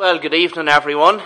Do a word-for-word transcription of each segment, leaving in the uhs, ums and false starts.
Well, good evening, everyone.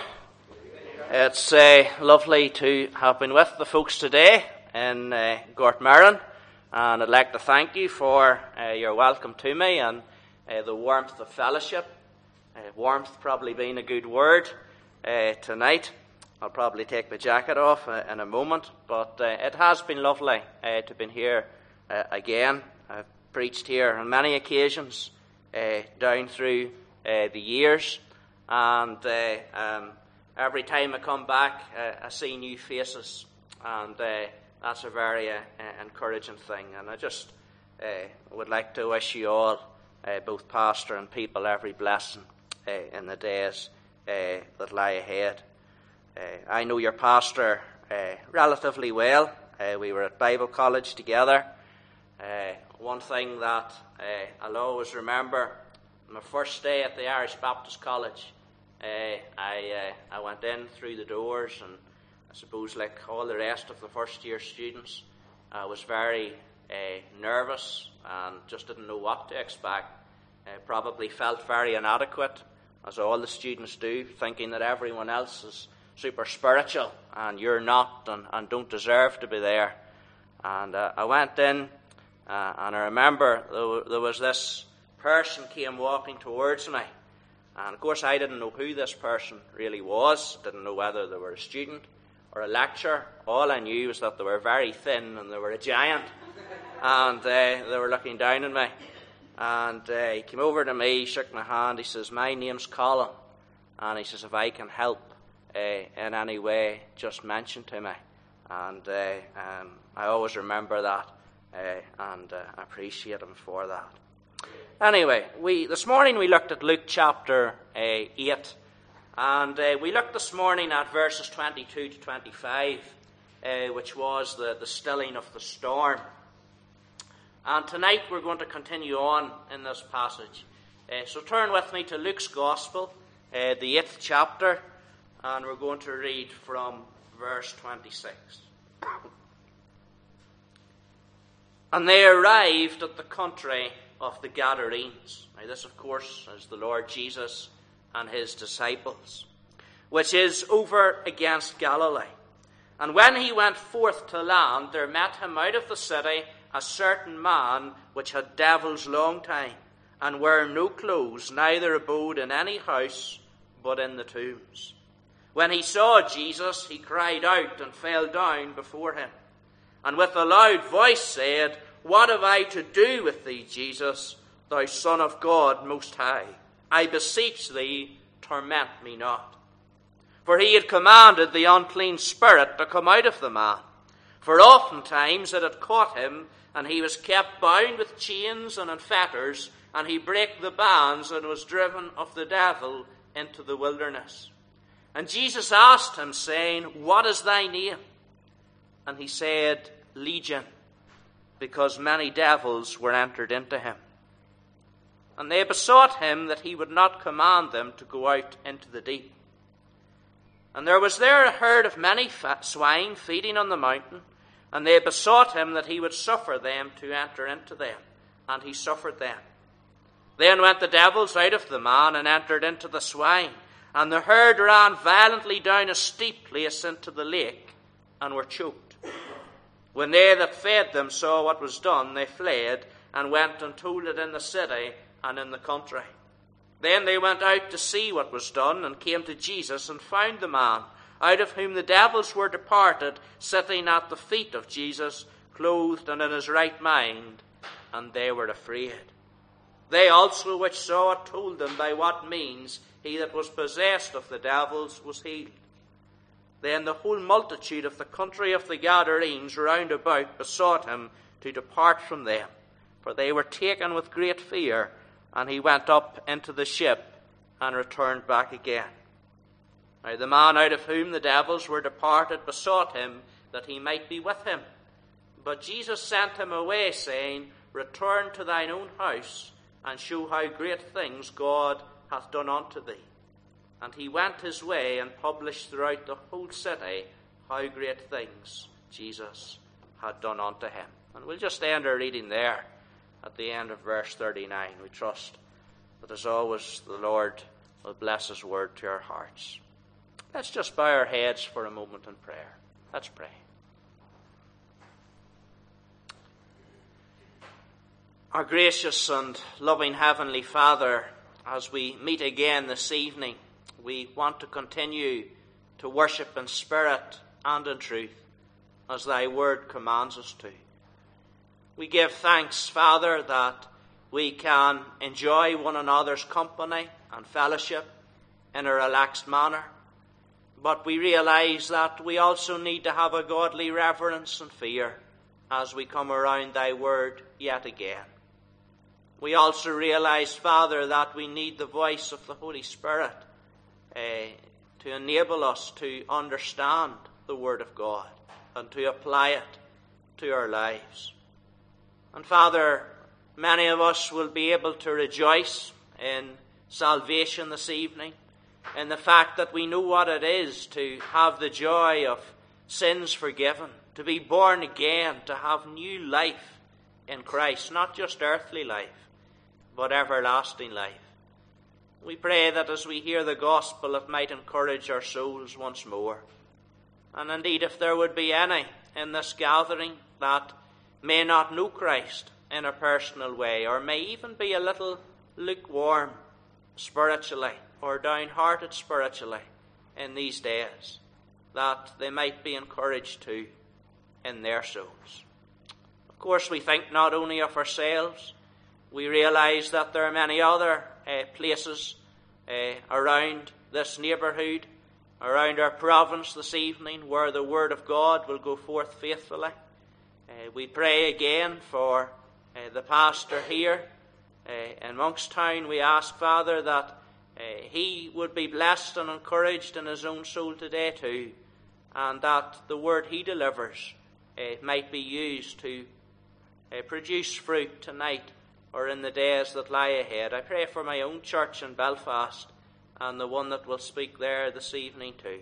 It's uh, lovely to have been with the folks today in uh, Gortmerron, and I'd like to thank you for uh, your welcome to me and uh, the warmth of fellowship. Uh, warmth probably being a good word uh, tonight. I'll probably take my jacket off uh, in a moment, but uh, it has been lovely uh, to be here uh, again. I've preached here on many occasions uh, down through uh, the years. And uh, um, every time I come back, uh, I see new faces, and uh, that's a very uh, encouraging thing. And I just uh, would like to wish you all, uh, both pastor and people, every blessing uh, in the days uh, that lie ahead. Uh, I know your pastor uh, relatively well. Uh, we were at Bible college together. Uh, one thing that uh, I'll always remember, my first day at the Irish Baptist College, Uh, I uh, I went in through the doors, and I suppose like all the rest of the first year students, I was very uh, nervous and just didn't know what to expect. I probably felt very inadequate, as all the students do, thinking that everyone else is super spiritual and you're not, and, and don't deserve to be there. And uh, I went in, uh, and I remember there, there was this person came walking towards me. And of course I didn't know who this person really was. Didn't know whether they were a student or a lecturer. All I knew was that they were very thin and they were a giant. And uh, they were looking down at me. And uh, he came over to me, shook my hand. He says, "My name's Colin." And he says, "If I can help uh, in any way, just mention to me." And uh, um, I always remember that. Uh, and uh, I appreciate him for that. Anyway, we this morning we looked at Luke chapter uh, eight, and uh, we looked this morning at verses twenty-two to twenty-five, uh, which was the, the stilling of the storm. And tonight we're going to continue on in this passage. Uh, so turn with me to Luke's Gospel, uh, the eighth chapter, and we're going to read from verse twenty-six. And they arrived at the country of the Gadarenes. Now this, of course, is the Lord Jesus and his disciples, which is over against Galilee. And when he went forth to land, there met him out of the city a certain man which had devils long time, and wore no clothes, neither abode in any house, but in the tombs. When he saw Jesus, he cried out and fell down before him, and with a loud voice said, "What have I to do with thee, Jesus, thou Son of God Most High? I beseech thee, torment me not." For he had commanded the unclean spirit to come out of the man. For oftentimes it had caught him, and he was kept bound with chains and in fetters, and he brake the bands and was driven of the devil into the wilderness. And Jesus asked him, saying, "What is thy name?" And he said, "Legion," because many devils were entered into him. And they besought him that he would not command them to go out into the deep. And there was there a herd of many swine feeding on the mountain, and they besought him that he would suffer them to enter into them. And he suffered them. Then went the devils out of the man and entered into the swine, and the herd ran violently down a steep place into the lake, and were choked. When they that fed them saw what was done, they fled, and went and told it in the city and in the country. Then they went out to see what was done, and came to Jesus, and found the man, out of whom the devils were departed, sitting at the feet of Jesus, clothed and in his right mind, and they were afraid. They also which saw it told them by what means he that was possessed of the devils was healed. Then the whole multitude of the country of the Gadarenes round about besought him to depart from them, for they were taken with great fear. And he went up into the ship and returned back again. Now the man out of whom the devils were departed besought him that he might be with him. But Jesus sent him away, saying, "Return to thine own house, and show how great things God hath done unto thee." And he went his way and published throughout the whole city how great things Jesus had done unto him. And we'll just end our reading there at the end of verse thirty-nine. We trust that as always the Lord will bless his word to our hearts. Let's just bow our heads for a moment in prayer. Let's pray. Our gracious and loving Heavenly Father, as we meet again this evening, we want to continue to worship in spirit and in truth, as thy word commands us to. We give thanks, Father, that we can enjoy one another's company and fellowship in a relaxed manner. But we realize that we also need to have a godly reverence and fear as we come around thy word yet again. We also realize, Father, that we need the voice of the Holy Spirit uh, to enable us to understand the word of God and to apply it to our lives. And Father, many of us will be able to rejoice in salvation this evening, in the fact that we know what it is to have the joy of sins forgiven, to be born again, to have new life in Christ, not just earthly life, but everlasting life. We pray that as we hear the gospel, it might encourage our souls once more. And indeed, if there would be any in this gathering that may not know Christ in a personal way, or may even be a little lukewarm spiritually, or downhearted spiritually in these days, that they might be encouraged too in their souls. Of course, we think not only of ourselves. We realize that there are many other uh, places uh, around this neighbourhood, around our province this evening, where the word of God will go forth faithfully. Uh, we pray again for uh, the pastor here uh, in Monkstown. We ask, Father, that uh, he would be blessed and encouraged in his own soul today too, and that the word he delivers uh, might be used to uh, produce fruit tonight or in the days that lie ahead. I pray for my own church in Belfast and the one that will speak there this evening too.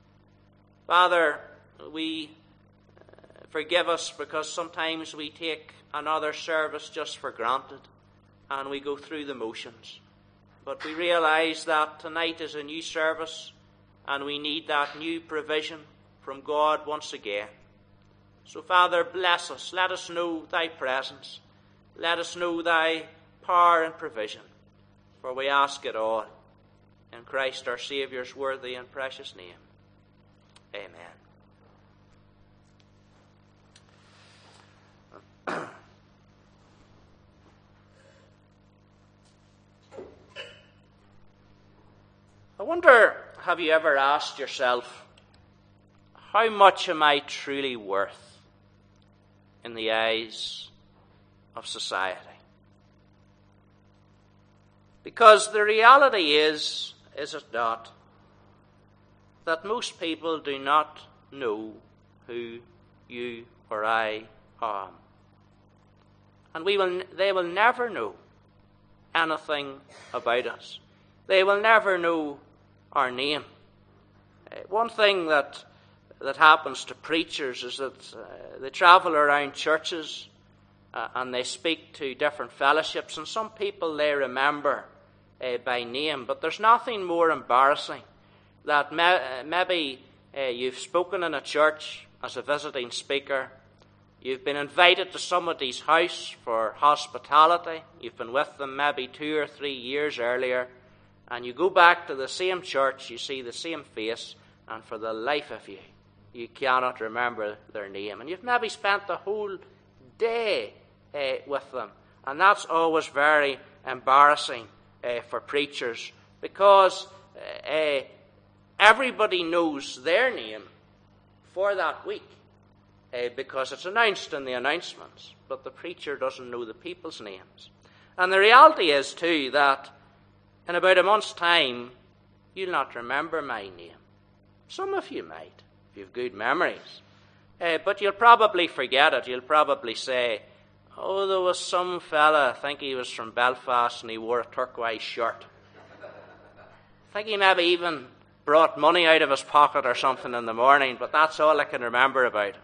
Father, we uh, forgive us because sometimes we take another service just for granted and we go through the motions. But we realize that tonight is a new service and we need that new provision from God once again. So Father, bless us. Let us know thy presence. Let us know thy power and provision, for we ask it all in Christ our Saviour's worthy and precious name. Amen. I wonder, have you ever asked yourself, how much am I truly worth in the eyes of society? Because the reality is, is it not, that most people do not know who you or I am. And we will, they will never know anything about us. They will never know our name. Uh, one thing that that happens to preachers is that uh, they travel around churches uh, and they speak to different fellowships, and some people they remember uh, by name. But there's nothing more embarrassing that me- uh, maybe uh, you've spoken in a church as a visiting speaker. You've been invited to somebody's house for hospitality. You've been with them maybe two or three years earlier. And you go back to the same church, you see the same face, and for the life of you, you cannot remember their name. And you've maybe spent the whole day uh, with them. And that's always very embarrassing uh, for preachers, because uh, uh, everybody knows their name for that week, uh, because it's announced in the announcements, but the preacher doesn't know the people's names. And the reality is, too, that in about a month's time, you'll not remember my name. Some of you might, if you've good memories. Uh, but you'll probably forget it. You'll probably say, oh, there was some fella, I think he was from Belfast, and he wore a turquoise shirt. I think he maybe even brought money out of his pocket or something in the morning, but that's all I can remember about him.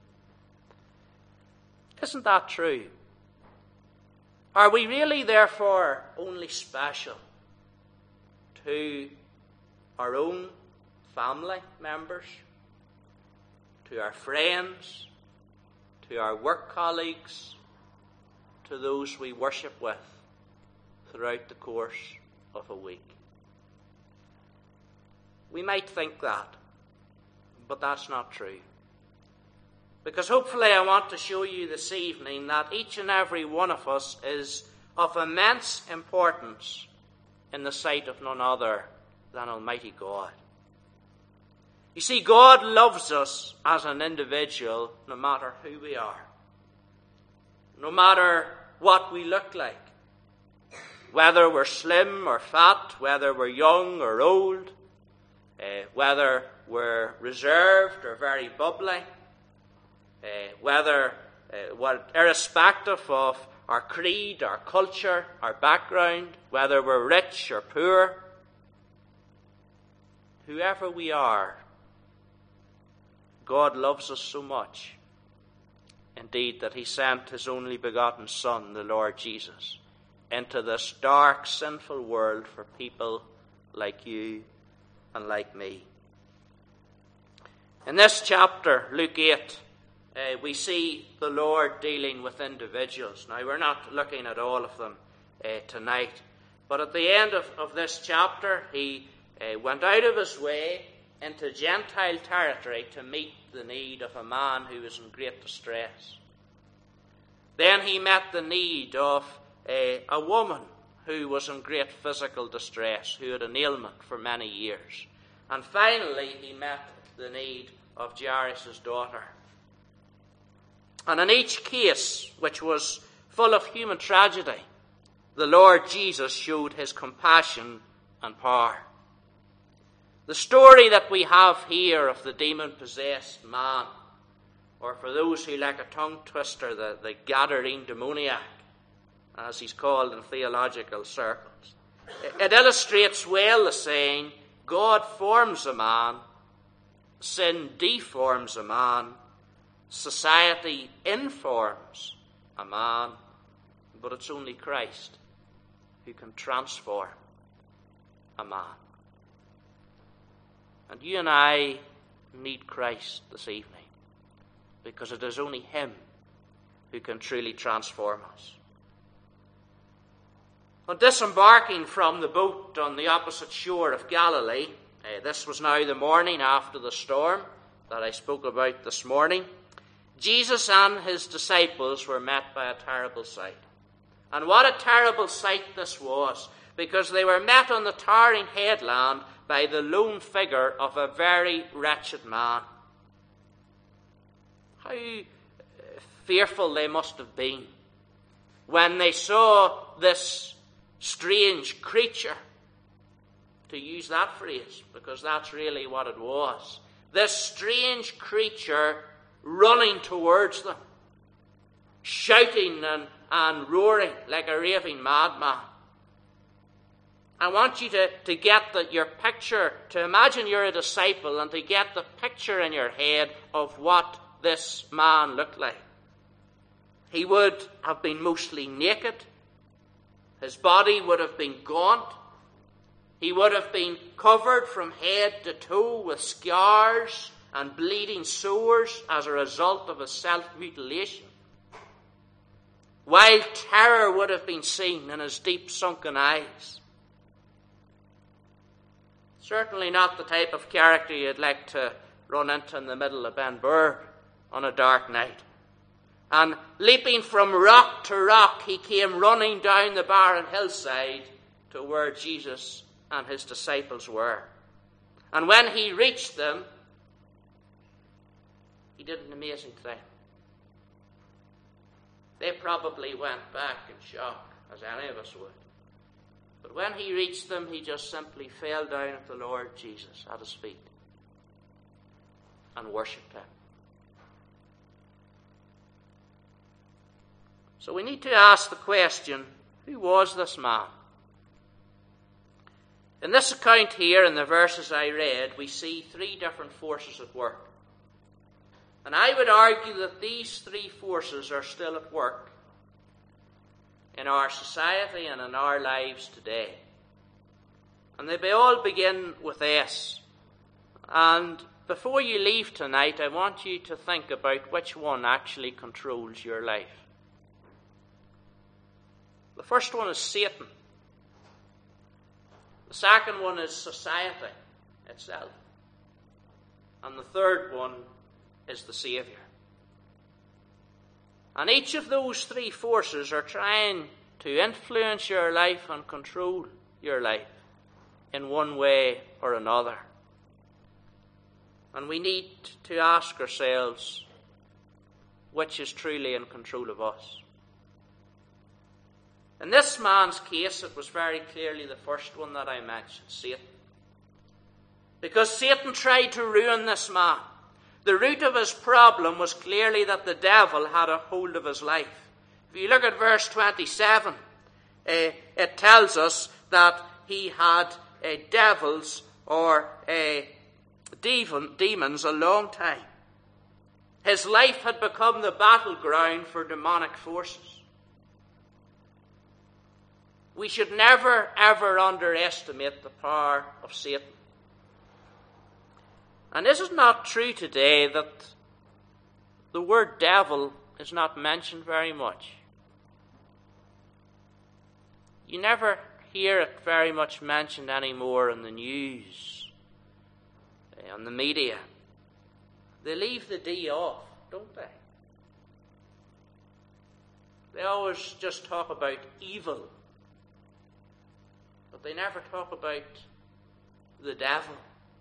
Isn't that true? Are we really, therefore, only special to our own family members, to our friends, to our work colleagues, to those we worship with throughout the course of a week. We might think that, but that's not true. Because hopefully I want to show you this evening that each and every one of us is of immense importance in the sight of none other than Almighty God. You see, God loves us as an individual no matter who we are, no matter what we look like, whether we're slim or fat, whether we're young or old, uh, whether we're reserved or very bubbly, uh, whether, uh, what, irrespective of our creed, our culture, our background, whether we're rich or poor, whoever we are, God loves us so much, indeed, that he sent his only begotten Son, the Lord Jesus, into this dark, sinful world for people like you and like me. In this chapter, Luke eight, uh, we see the Lord dealing with individuals. Now, we're not looking at all of them uh, tonight, but at the end of, of this chapter, he uh, went out of his way into Gentile territory to meet the need of a man who was in great distress. Then he met the need of a, a woman who was in great physical distress, who had an ailment for many years. And finally he met the need of Jairus' daughter. And in each case, which was full of human tragedy, the Lord Jesus showed his compassion and power. The story that we have here of the demon-possessed man, or for those who like a tongue twister, the, the Gadarene demoniac, as he's called in theological circles, it, it illustrates well the saying, God forms a man, sin deforms a man, society informs a man, but it's only Christ who can transform a man. And you and I need Christ this evening, because it is only him who can truly transform us. On disembarking from the boat on the opposite shore of Galilee, uh, this was now the morning after the storm that I spoke about this morning, Jesus and his disciples were met by a terrible sight. And what a terrible sight this was, because they were met on the towering headland by the lone figure of a very wretched man. How fearful they must have been when they saw this strange creature, to use that phrase, because that's really what it was. This strange creature running towards them, shouting and, and roaring like a raving madman. I want you to, to get the, your picture, to imagine you're a disciple and to get the picture in your head of what this man looked like. He would have been mostly naked. His body would have been gaunt. He would have been covered from head to toe with scars and bleeding sores as a result of his self-mutilation. Wild terror would have been seen in his deep sunken eyes. Certainly not the type of character you'd like to run into in the middle of Benburb on a dark night. And leaping from rock to rock, he came running down the barren hillside to where Jesus and his disciples were. And when he reached them, he did an amazing thing. They probably went back in shock, as any of us would. But when he reached them, he just simply fell down at the Lord Jesus at his feet and worshipped him. So we need to ask the question, who was this man? In this account here, in the verses I read, we see three different forces at work. And I would argue that these three forces are still at work in our society and in our lives today. And they all begin with S. And before you leave tonight, I want you to think about which one actually controls your life. The first one is Satan. The second one is society itself. And the third one is the Saviour. And each of those three forces are trying to influence your life and control your life in one way or another. And we need to ask ourselves which is truly in control of us. In this man's case, it was very clearly the first one that I mentioned, Satan. Because Satan tried to ruin this man. The root of his problem was clearly that the devil had a hold of his life. If you look at verse twenty-seven, uh, it tells us that he had uh, devils or uh, demon, demons a long time. His life had become the battleground for demonic forces. We should never, ever underestimate the power of Satan. And is it not true today that the word devil is not mentioned very much? You never hear it very much mentioned anymore in the news, on the media. They leave the D off, don't they? They always just talk about evil, but they never talk about the devil.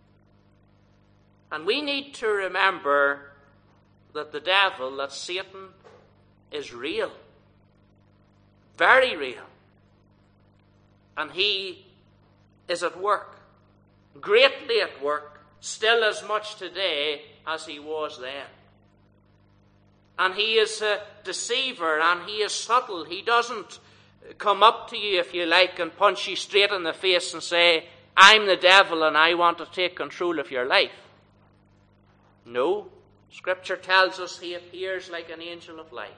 And we need to remember that the devil, that Satan, is real. Very real. And he is at work. Greatly at work. Still as much today as he was then. And he is a deceiver and he is subtle. He doesn't come up to you, if you like, and punch you straight in the face and say, I'm the devil and I want to take control of your life. No, Scripture tells us he appears like an angel of light.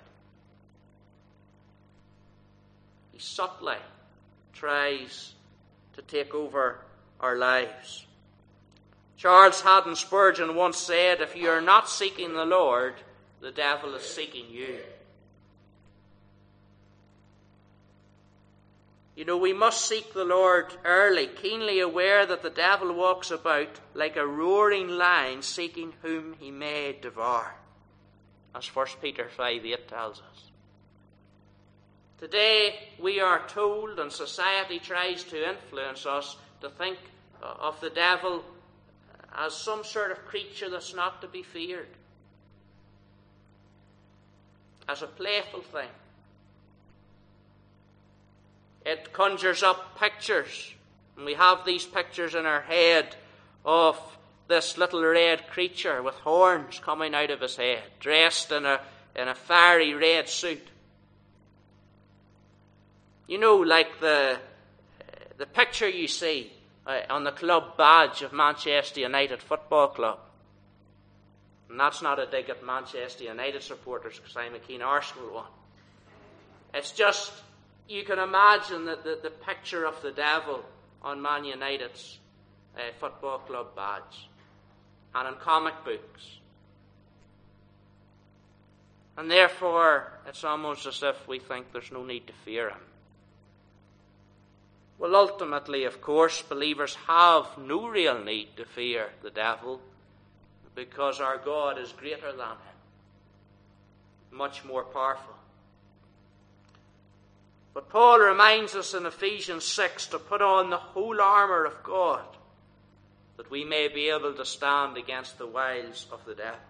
He subtly tries to take over our lives. Charles Haddon Spurgeon once said, if you are not seeking the Lord, the devil is seeking you. You know, we must seek the Lord early, keenly aware that the devil walks about like a roaring lion seeking whom he may devour, as First Peter five eight tells us. Today we are told, and society tries to influence us, to think of the devil as some sort of creature that's not to be feared, as a playful thing. It conjures up pictures, and we have these pictures in our head of this little red creature with horns coming out of his head, dressed in a, in a fiery red suit. You know, like the, the picture you see uh, on the club badge of Manchester United Football Club. And that's not a dig at Manchester United supporters, because I'm a keen Arsenal one. It's just, you can imagine the, the, the picture of the devil on Man United's uh, football club badge and in comic books. And therefore, it's almost as if we think there's no need to fear him. Well, ultimately, of course, believers have no real need to fear the devil, because our God is greater than him, much more powerful. But Paul reminds us in Ephesians six to put on the whole armour of God, that we may be able to stand against the wiles of the devil.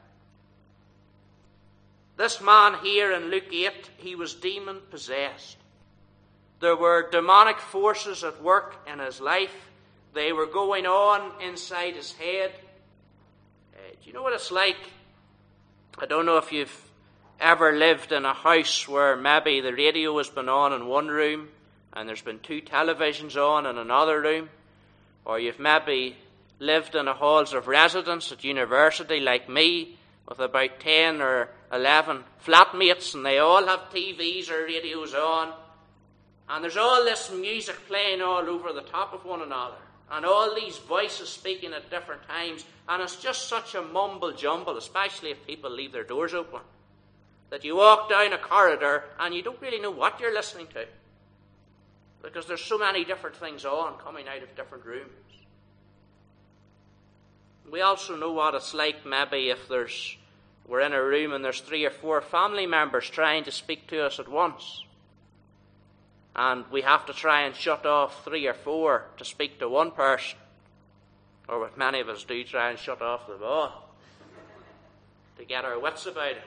This man here in Luke eight, he was demon-possessed. There were demonic forces at work in his life. They were going on inside his head. Uh, do you know what it's like? I don't know if you've ever lived in a house where maybe the radio has been on in one room and there's been two televisions on in another room. Or you've maybe lived in the halls of residence at university like me, with about ten or eleven flatmates, and they all have T Vs or radios on. And there's all this music playing all over the top of one another. and all these voices speaking at different times, and it's just such a mumble jumble, especially if people leave their doors open, that you walk down a corridor and you don't really know what you're listening to, because there's so many different things on coming out of different rooms. We also know what it's like maybe if there's we're in a room and there's three or four family members trying to speak to us at once. And we have to try and shut off three or four to speak to one person. Or what many of us do, try and shut off them all to get our wits about it.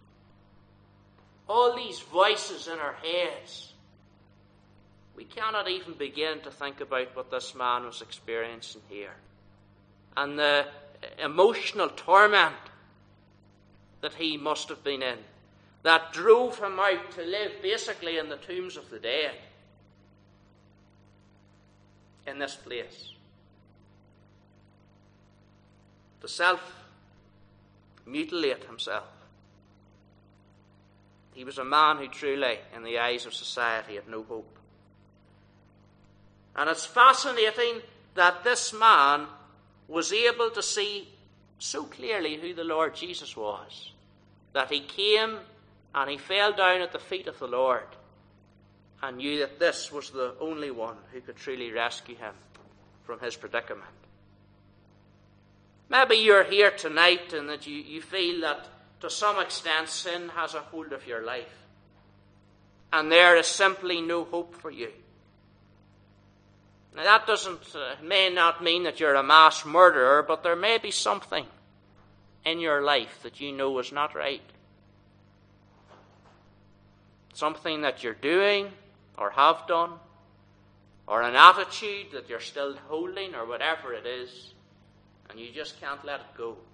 All these voices in our heads. We cannot even begin to think about what this man was experiencing here. And the emotional torment that he must have been in, that drove him out to live basically in the tombs of the dead in this place. To self-mutilate himself. He was a man who truly, in the eyes of society, had no hope. And it's fascinating that this man was able to see so clearly who the Lord Jesus was, that he came and he fell down at the feet of the Lord and knew that this was the only one who could truly rescue him from his predicament. Maybe you're here tonight and that you, you feel that to some extent sin has a hold of your life and there is simply no hope for you. Now that doesn't uh, may not mean that you're a mass murderer, but there may be something in your life that you know is not right. Something that you're doing or have done, or an attitude that you're still holding, or whatever it is, and you just can't let it go.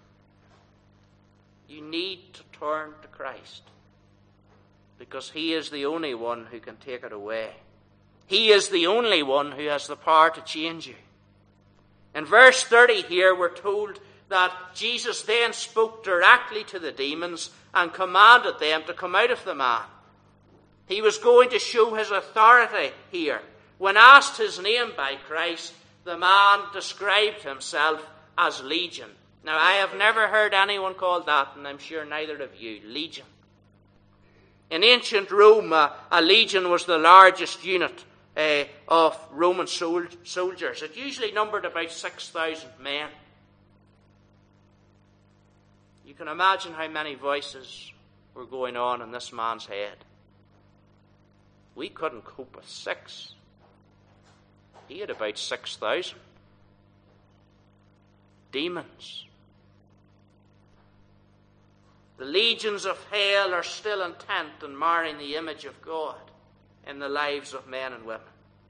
You need to turn to Christ, because he is the only one who can take it away. He is the only one who has the power to change you. In verse thirty here, we're told that Jesus then spoke directly to the demons and commanded them to come out of the man. He was going to show his authority here. When asked his name by Christ, the man described himself as Legion. Now, I have never heard anyone called that, and I'm sure neither of you. Legion. In ancient Rome, uh, a legion was the largest unit uh, of Roman sol- soldiers. It usually numbered about six thousand men. You can imagine how many voices were going on in this man's head. We couldn't cope with six. He had about six thousand. Demons. The legions of hell are still intent on marring the image of God in the lives of men and women.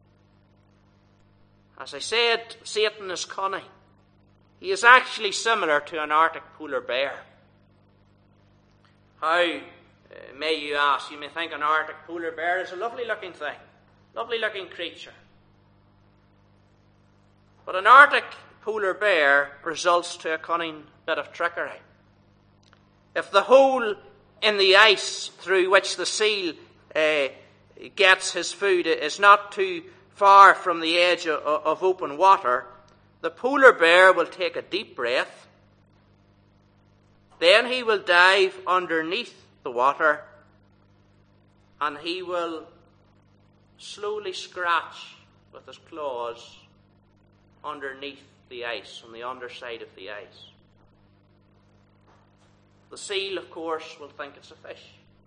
As I said, Satan is cunning. He is actually similar to an Arctic polar bear. How, uh, may you ask? You may think an Arctic polar bear is a lovely looking thing, lovely looking creature. But an Arctic polar bear results to a cunning bit of trickery. If the hole in the ice through which the seal uh, gets his food is not too far from the edge of, of open water, the polar bear will take a deep breath. Then he will dive underneath the water and he will slowly scratch with his claws underneath the ice, on the underside of the ice. The seal, of course, will think it's a fish.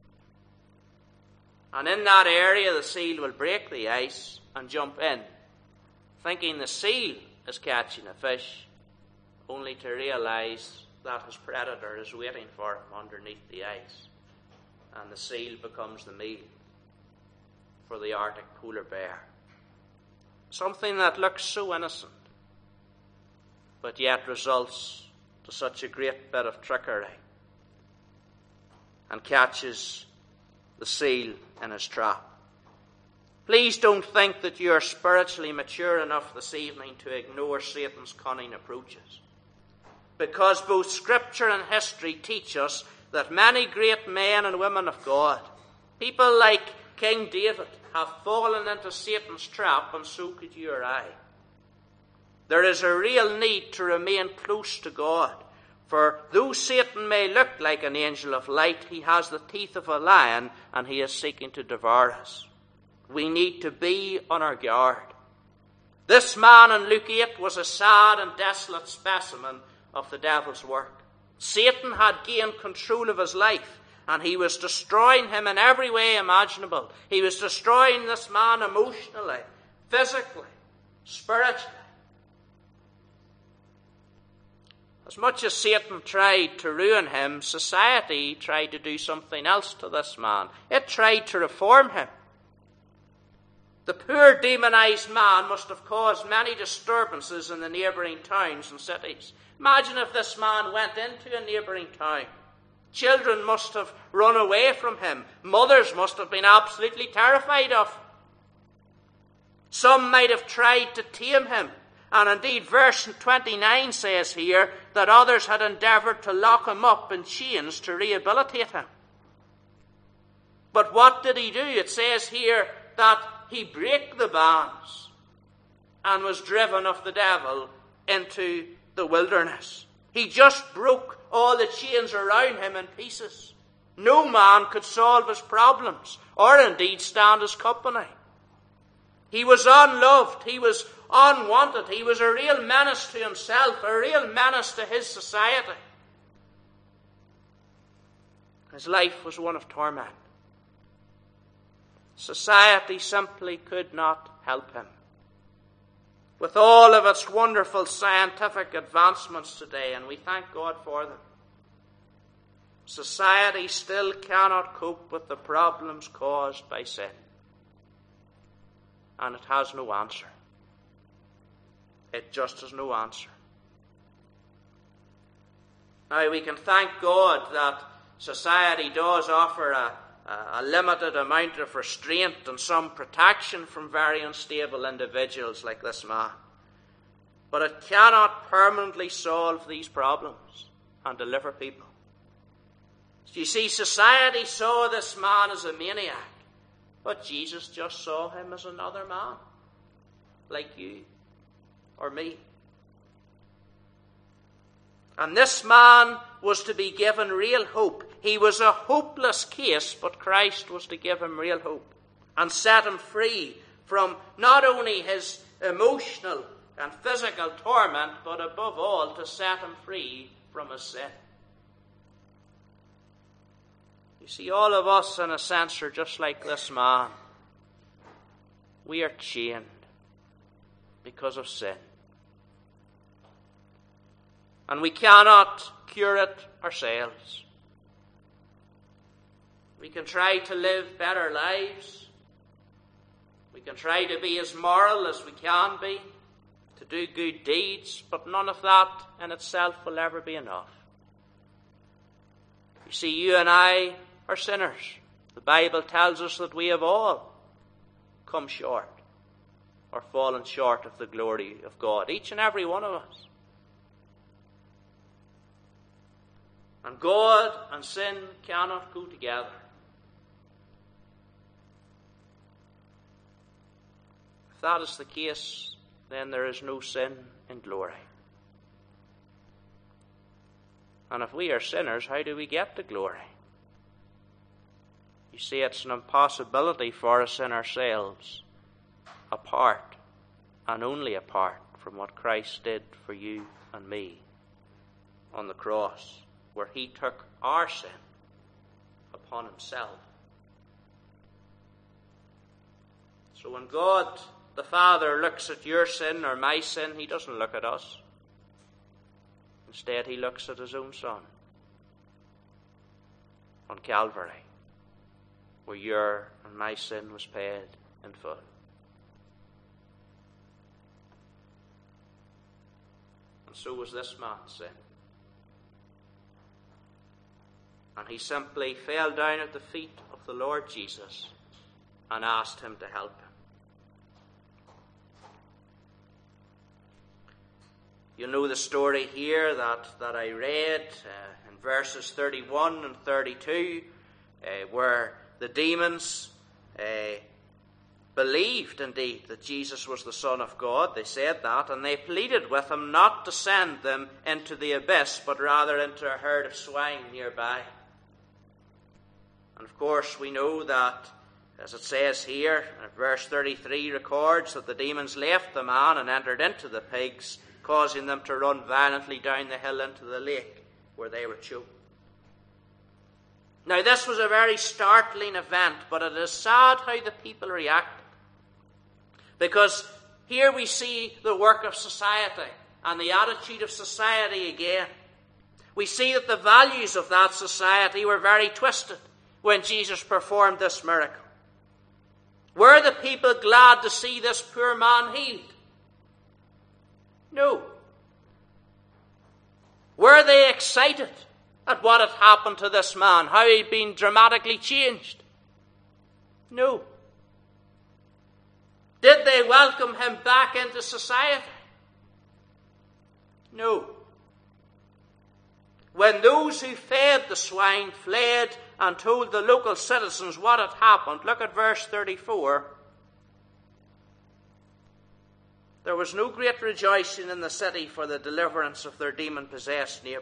And in that area, the seal will break the ice and jump in, thinking the seal is catching a fish, only to realize that his predator is waiting for him underneath the ice. And the seal becomes the meal for the Arctic polar bear. Something that looks so innocent, but yet results to such a great bit of trickery and catches the seal in his trap. Please don't think that you are spiritually mature enough this evening to ignore Satan's cunning approaches, because both Scripture and history teach us that many great men and women of God, people like King David, have fallen into Satan's trap, and so could you or I. There is a real need to remain close to God. For though Satan may look like an angel of light, he has the teeth of a lion, and he is seeking to devour us. We need to be on our guard. This man in Luke eight was a sad and desolate specimen of the devil's work. Satan had gained control of his life, and he was destroying him in every way imaginable. He was destroying this man emotionally, physically, spiritually. As much as Satan tried to ruin him, society tried to do something else to this man. It tried to reform him. The poor demonized man must have caused many disturbances in the neighboring towns and cities. Imagine if this man went into a neighboring town. Children must have run away from him. Mothers must have been absolutely terrified of him. Some might have tried to tame him. And indeed, verse twenty-nine says here that others had endeavoured to lock him up in chains to rehabilitate him. But what did he do? It says here that he brake the bands and was driven of the devil into the wilderness. He just broke all the chains around him in pieces. No man could solve his problems or indeed stand his company. He was unloved. He was unwanted. He was a real menace to himself, a real menace to his society. His life was one of torment. Society simply could not help him. With all of its wonderful scientific advancements today, and we thank God for them, society still cannot cope with the problems caused by sin. And it has no answer. It just has no answer. Now, we can thank God that society does offer a, a limited amount of restraint and some protection from very unstable individuals like this man. But it cannot permanently solve these problems and deliver people. You see, society saw this man as a maniac, but Jesus just saw him as another man, like you or me. And this man was to be given real hope. He was a hopeless case, but Christ was to give him real hope and set him free from not only his emotional and physical torment, but above all, to set him free from his sin. You see, all of us, in a sense, are just like this man. We are chained because of sin. And we cannot cure it ourselves. We can try to live better lives. We can try to be as moral as we can be, to do good deeds, but none of that in itself will ever be enough. You see, you and I are sinners. The Bible tells us that we have all come short or fallen short of the glory of God, each and every one of us. And God and sin cannot go together. If that is the case, then there is no sin in glory. And if we are sinners, how do we get to glory? You see, it's an impossibility for us in ourselves, apart and only apart from what Christ did for you and me on the cross, where he took our sin upon himself. So when God the Father looks at your sin or my sin, he doesn't look at us. Instead, he looks at his own Son on Calvary, where your and my sin was paid in full. And so was this man's sin. And he simply fell down at the feet of the Lord Jesus and asked him to help him. You know the story here that, that I read uh, in verses thirty-one and thirty-two, uh, where the demons uh, believed indeed that Jesus was the Son of God. They said that, and they pleaded with him not to send them into the abyss, but rather into a herd of swine nearby. And of course we know that, as it says here, verse thirty-three records that the demons left the man and entered into the pigs, causing them to run violently down the hill into the lake, where they were choked. Now this was a very startling event, but it is sad how the people reacted. Because here we see the work of society and the attitude of society again. We see that the values of that society were very twisted when Jesus performed this miracle. Were the people glad to see this poor man healed? No. Were they excited at what had happened to this man, how he'd been dramatically changed? No. Did they welcome him back into society? No. When those who fed the swine fled and told the local citizens what had happened, look at verse thirty-four. There was no great rejoicing in the city for the deliverance of their demon-possessed neighbour.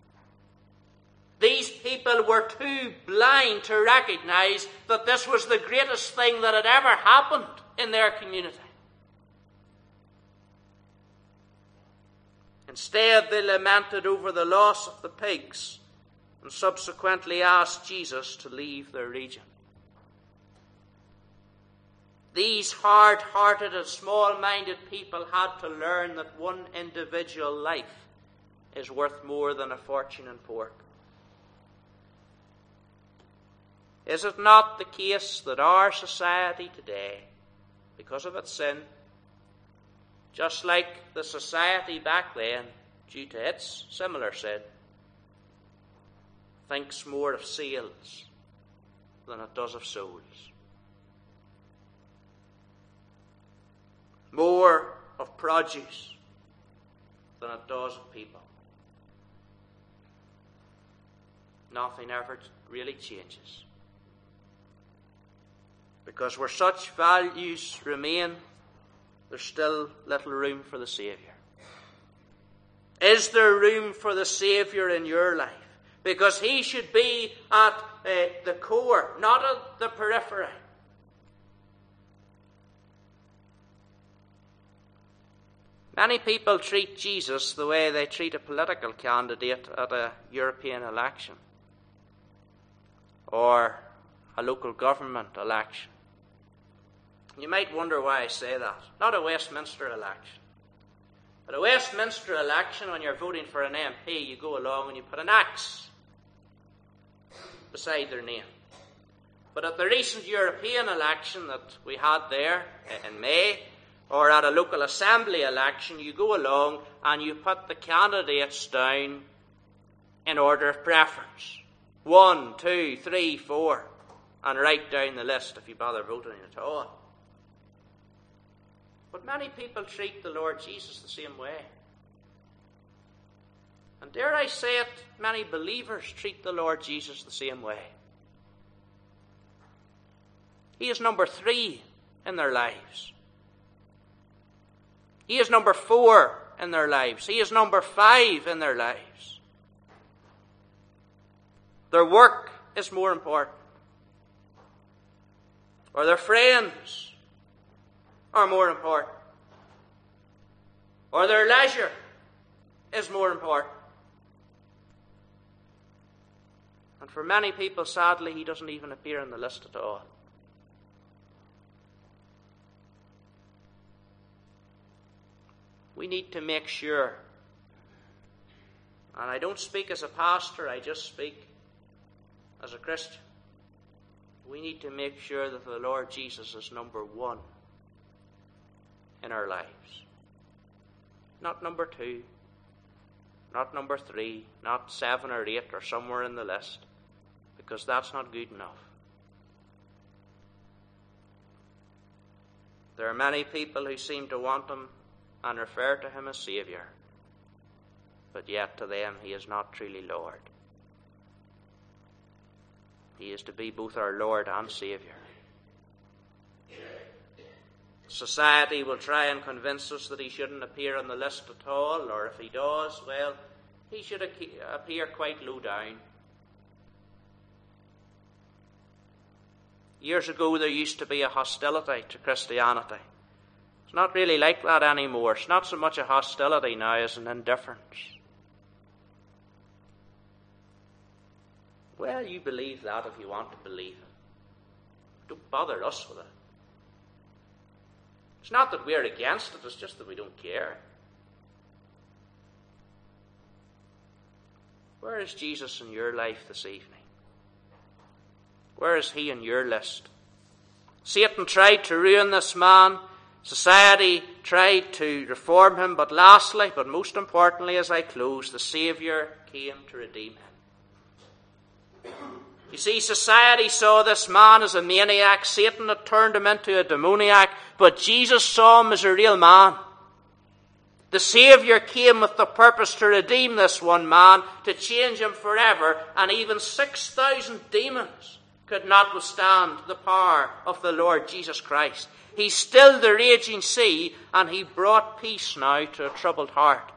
These people were too blind to recognize that this was the greatest thing that had ever happened in their community. Instead, they lamented over the loss of the pigs and subsequently asked Jesus to leave their region. These hard-hearted and small-minded people had to learn that one individual life is worth more than a fortune in pork. Is it not the case that our society today, because of its sin, just like the society back then, due to its similar sin, thinks more of sales than it does of souls? More of produce than it does of people. Nothing ever really changes. Because where such values remain, there's still little room for the Saviour. Is there room for the Saviour in your life? Because he should be at uh, the core, not at the periphery. Many people treat Jesus the way they treat a political candidate at a European election or a local government election. You might wonder why I say that. Not a Westminster election. At a Westminster election, when you're voting for an M P, you go along and you put an X beside their name. But at the recent European election that we had there in May, or at a local assembly election, you go along and you put the candidates down in order of preference. One, two, three, four, and write down the list if you bother voting at all. But many people treat the Lord Jesus the same way. And dare I say it, many believers treat the Lord Jesus the same way. He is number three in their lives. He is number four in their lives. He is number five in their lives. Their work is more important. Or their friends are more important. Or their leisure is more important. And for many people, sadly, he doesn't even appear on the list at all. We need to make sure, and I don't speak as a pastor, I just speak as a Christian. We need to make sure that the Lord Jesus is number one in our lives. Not number two, not number three, not seven or eight or somewhere in the list, because that's not good enough. There are many people who seem to want him and refer to him as Saviour, but yet to them he is not truly Lord. He is to be both our Lord and Saviour. Society will try and convince us that he shouldn't appear on the list at all, or if he does, well, he should appear quite low down. Years ago there used to be a hostility to Christianity. It's not really like that anymore. It's not so much a hostility now as an indifference. Well, you believe that if you want to believe it. Don't bother us with it. It's not that we're against it, it's just that we don't care. Where is Jesus in your life this evening? Where is he in your list? Satan tried to ruin this man. Society tried to reform him. But lastly, but most importantly as I close, the Saviour came to redeem him. You see, society saw this man as a maniac. Satan had turned him into a demoniac. But Jesus saw him as a real man. The Saviour came with the purpose to redeem this one man, to change him forever, and even six thousand demons could not withstand the power of the Lord Jesus Christ. He stilled the raging sea, and he brought peace now to a troubled heart.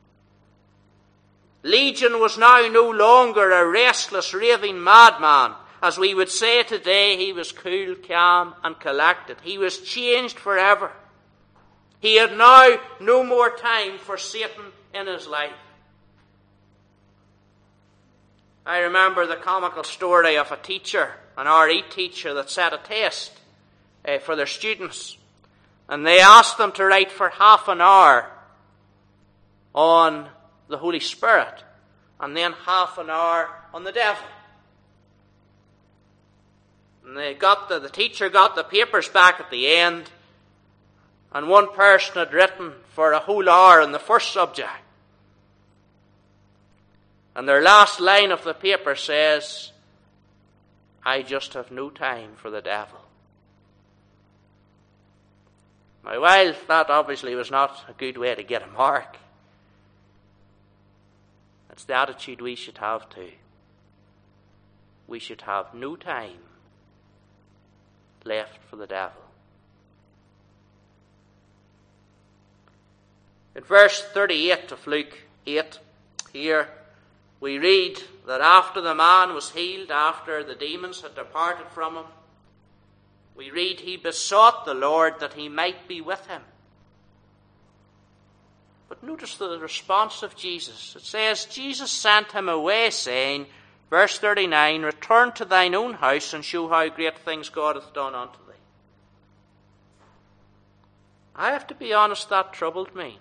Legion was now no longer a restless, raving madman. As we would say today, he was cool, calm, and collected. He was changed forever. He had now no more time for Satan in his life. I remember the comical story of a teacher, an R E teacher, that set a test uh, for their students. And they asked them to write for half an hour on the Holy Spirit, and then half an hour on the devil. And they got the, the teacher got the papers back at the end, and one person had written for a whole hour on the first subject. And their last line of the paper says, "I just have no time for the devil." Now, while that obviously was not a good way to get a mark, it's the attitude we should have too. We should have no time left for the devil. In verse thirty-eight of Luke eight, here we read that after the man was healed, after the demons had departed from him, we read he besought the Lord that he might be with him. But notice the response of Jesus. It says, Jesus sent him away, saying, verse thirty-nine, "Return to thine own house and show how great things God hath done unto thee." I have to be honest, that troubled me.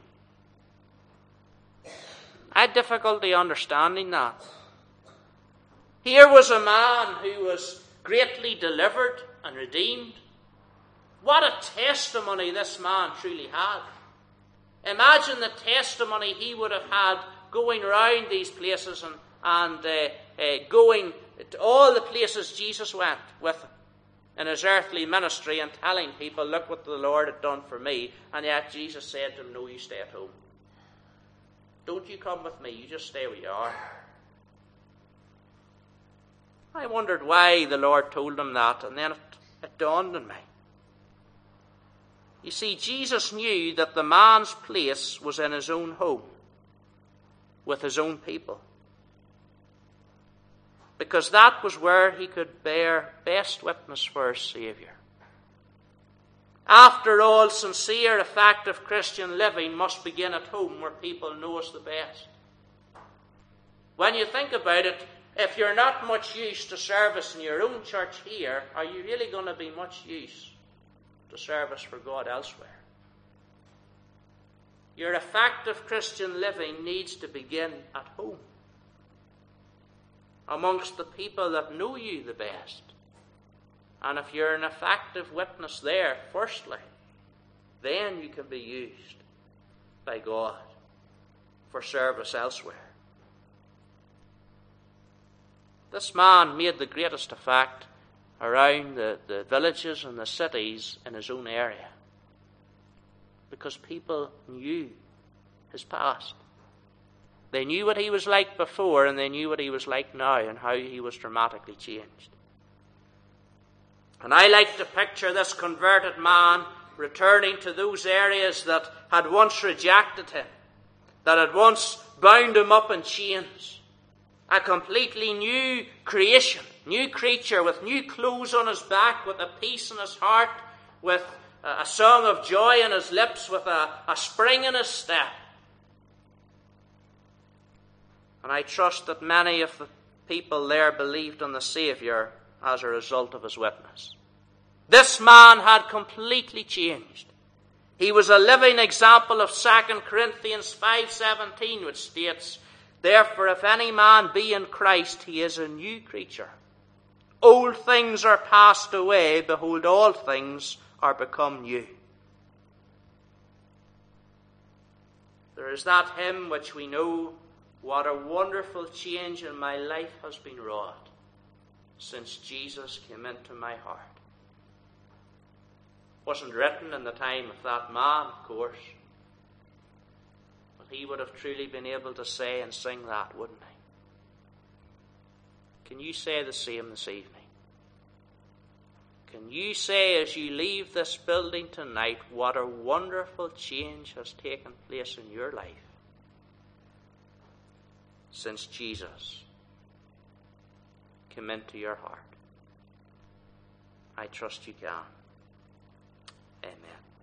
I had difficulty understanding that. Here was a man who was greatly delivered and redeemed. What a testimony this man truly had. Imagine the testimony he would have had going around these places and, and uh, uh, going to all the places Jesus went with him in his earthly ministry and telling people, look what the Lord had done for me. And yet Jesus said to him, no, you stay at home. Don't you come with me, you just stay where you are. I wondered why the Lord told him that, and then it, it dawned on me. You see, Jesus knew that the man's place was in his own home, with his own people. Because that was where he could bear best witness for his Saviour. After all, sincere, effective Christian living must begin at home, where people know us the best. When you think about it, if you're not much use to service in your own church here, are you really going to be much use to service for God elsewhere? Your effective Christian living needs to begin at home, amongst the people that know you the best. And if you're an effective witness there, firstly, then you can be used by God for service elsewhere. This man made the greatest effect around the, the villages and the cities in his own area, because people knew his past. They knew what he was like before, and they knew what he was like now, and how he was dramatically changed. And I like to picture this converted man returning to those areas that had once rejected him, that had once bound him up in chains. A completely new creation, new creature with new clothes on his back, with a peace in his heart, with a song of joy in his lips, with a, a spring in his step. And I trust that many of the people there believed on the Saviour as a result of his witness. This man had completely changed. He was a living example of Second Corinthians five seventeen, which states, "Therefore, if any man be in Christ, he is a new creature. Old things are passed away, behold, all things are become new." There is that hymn which we know, "What a wonderful change in my life has been wrought since Jesus came into my heart." Wasn't written in the time of that man, of course, but he would have truly been able to say and sing that, wouldn't he? Can you say the same this evening? Can you say as you leave this building tonight, what a wonderful change has taken place in your life since Jesus came into your heart? I trust you can. Amen.